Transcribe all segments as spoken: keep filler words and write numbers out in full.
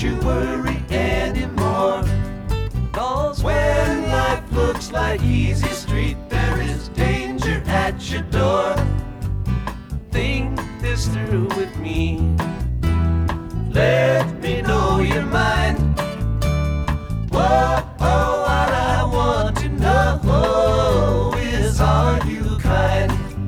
you worry anymore. 'Cause when life looks like easy street, there is danger at your door. Think this through with me. Let me know your mind. Whoa, oh, what I want to know is, are you kind?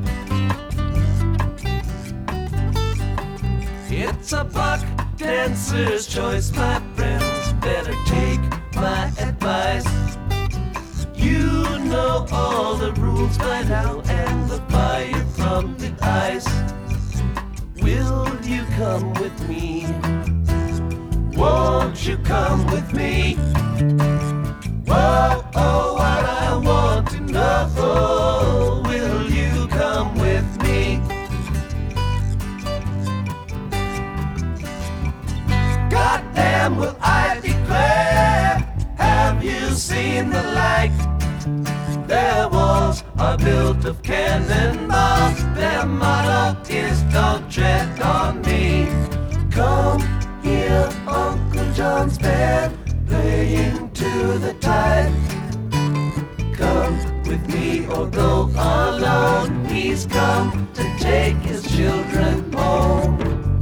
It's a buck dancer's choice, my friends. Better take my advice. You know all the rules by now, and the fire from the ice. Will you come with me? Won't you come with me? Whoa, oh, what I want to know, will you come with me? Goddamn, will I declare, have you seen the light? Their walls are built of cannonballs. Their motto is don't tread on me. Come here, Uncle John's band playing to the tide. Come with me or go alone. He's come to take his children home.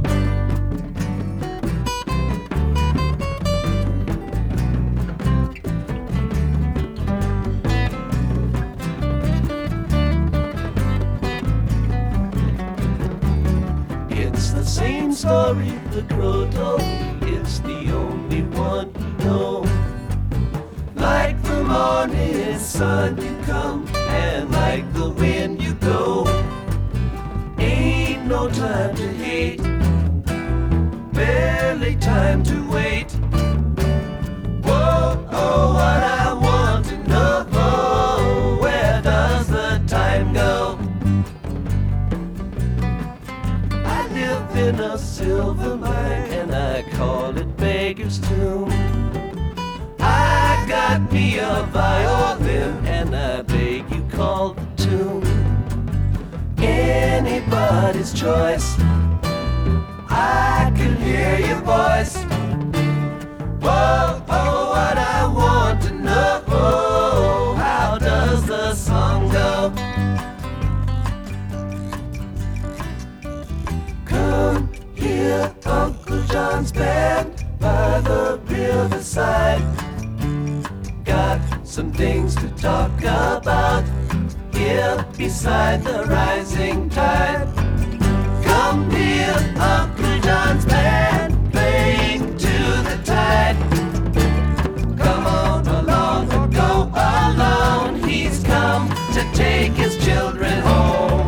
Same story the crow told me, it's the only one he knows. Like the morning sun you come, and like the wind you go. Ain't no time to hate, barely time to wait. Whoa, oh, what I want to know, where does the time go? In a silver mine, and I call it Beggar's Tomb. I got me a violin, and I beg you call the tune. Anybody's choice, I can hear your voice. Whoa, oh, what I want to know, how does the song go? Come here, Uncle John's band by the riverside. Got some things to talk about here beside the rising tide. Come here, Uncle John's band playing to the tide. Come on along or go alone. He's come to take his children home.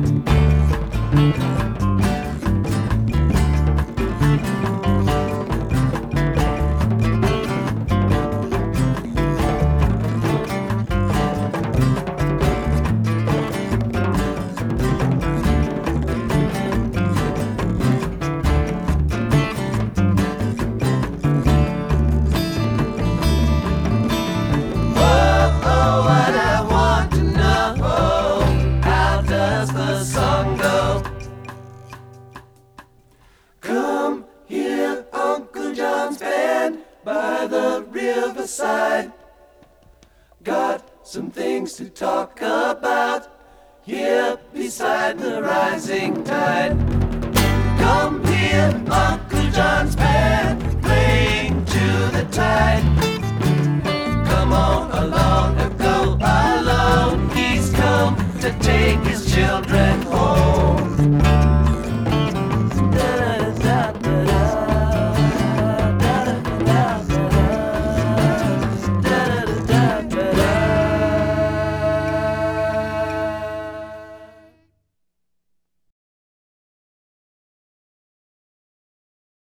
By the riverside, got some things to talk about here beside the rising tide. Come here, Uncle John's band playing to the tide. Come on along and